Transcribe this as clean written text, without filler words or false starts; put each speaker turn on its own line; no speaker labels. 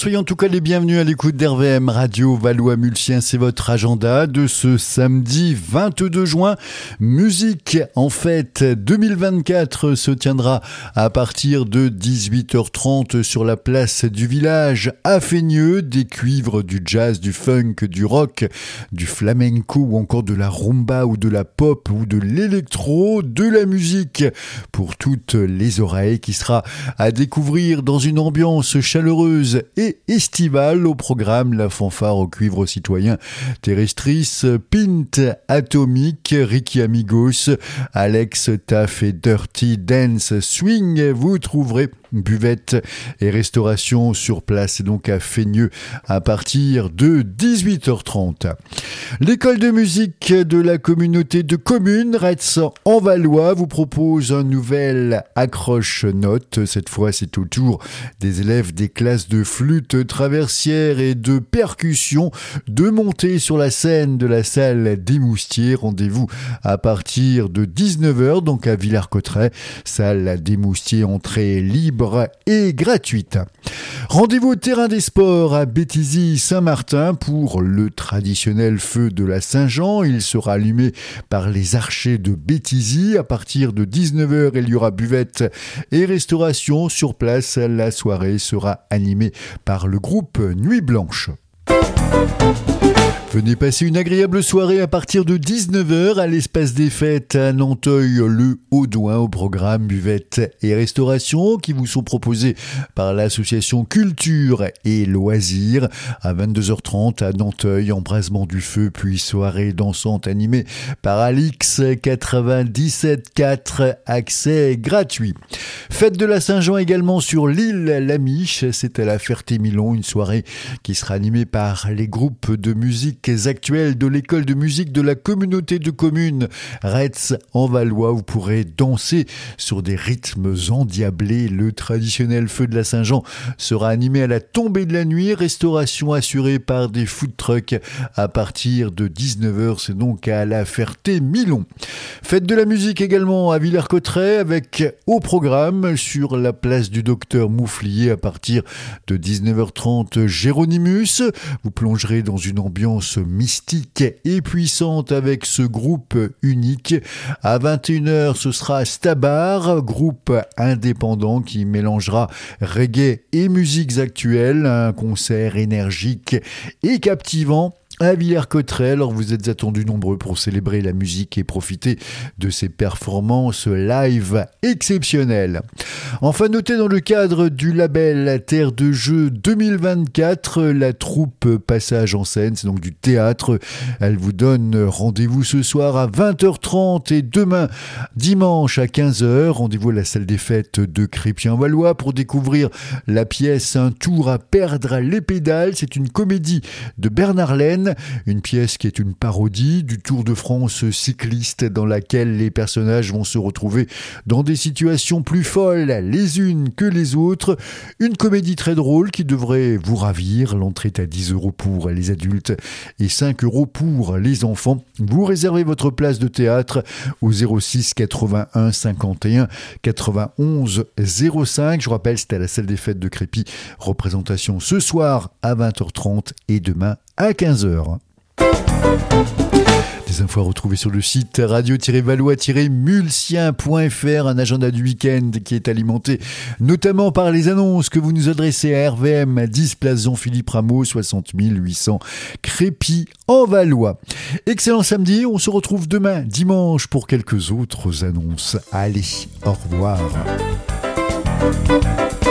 soyez en tout cas les bienvenus à l'écoute d'RVM Radio Valois-Mulsien. C'est votre agenda de ce samedi 22 juin. Musique en fête 2024 se tiendra à partir de 18h30 sur la place du village à Feigneux. Des cuivres, du jazz, du funk, du rock, du flamenco ou encore de la rumba ou de la pop ou de l'électro, de la musique pour toutes les oreilles qui sera à découvrir dans une ambiance chaleureuse et estivale. Au programme, la fanfare au cuivre citoyen Terrestris, Pint Atomique, Ricky Amigos, Alex Taff et Dirty Dance Swing. Vous trouverez buvette et restauration sur place, donc à Feigneux à partir de 18h30. L'école de musique de la communauté de communes Retz en Valois vous propose un nouvel accroche-notes. Cette fois, c'est au tour des élèves des classes de flûte traversière et de percussion de monter sur la scène de la salle des Moustiers. Rendez-vous à partir de 19h, donc à Villers-Cotterêts, salle des Moustiers, entrée libre et gratuite. Rendez-vous au terrain des sports à Béthisy-Saint-Martin pour le traditionnel feu de la Saint-Jean. Il sera allumé par les archers de Béthisy. À partir de 19h, il y aura buvette et restauration sur place. La soirée sera animée par le groupe Nuit Blanche. Venez passer une agréable soirée à partir de 19h à l'espace des fêtes à Nanteuil-le-Haudouin. Au programme buvette et restauration qui vous sont proposés par l'association Culture et Loisirs. À 22h30 à Nanteuil, embrasement du feu puis soirée dansante animée par Alix 97.4, accès gratuit. Fête de la Saint-Jean également sur l'île Lamiche, c'est à la Ferté-Milon, une soirée qui sera animée par les groupes de musique actuels de l'école de musique de la communauté de communes Retz en Valois. Vous pourrez danser sur des rythmes endiablés. Le traditionnel feu de la Saint-Jean sera animé à la tombée de la nuit. Restauration assurée par des food trucks à partir de 19h. C'est donc à la Ferté-Milon. Fête de la musique également à Villers-Cotterêts avec au programme sur la place du Docteur Mouflier à partir de 19h30 Géronimus. Vous plongerez dans une ambiance mystique et puissante avec ce groupe unique. À 21h, ce sera Stabar, groupe indépendant qui mélangera reggae et musiques actuelles. Un concert énergique et captivant à Villers-Cotterêts. Alors vous êtes attendus nombreux pour célébrer la musique et profiter de ces performances live exceptionnelles. Enfin, notez dans le cadre du label Terre de Jeux 2024, la troupe Passage en scène, c'est donc du théâtre. Elle vous donne rendez-vous ce soir à 20h30 et demain dimanche à 15h. Rendez-vous à la salle des fêtes de Crépien-Valois pour découvrir la pièce Un tour à perdre les pédales. C'est une comédie de Bernard Laine. Une pièce qui est une parodie du Tour de France cycliste dans laquelle les personnages vont se retrouver dans des situations plus folles les unes que les autres. Une comédie très drôle qui devrait vous ravir. L'entrée est à 10€ pour les adultes et 5€ pour les enfants. Vous réservez votre place de théâtre au 06 81 51 91 05. Je rappelle, c'était à la salle des fêtes de Crépy. Représentation ce soir à 20h30 et demain à 15h. Des infos à retrouver sur le site radio-valois-mulsien.fr, un agenda du week-end qui est alimenté notamment par les annonces que vous nous adressez à RVM 10 place Jean-Philippe Rameau, 60 800 Crépy en Valois. Excellent samedi, on se retrouve demain dimanche pour quelques autres annonces. Allez, au revoir.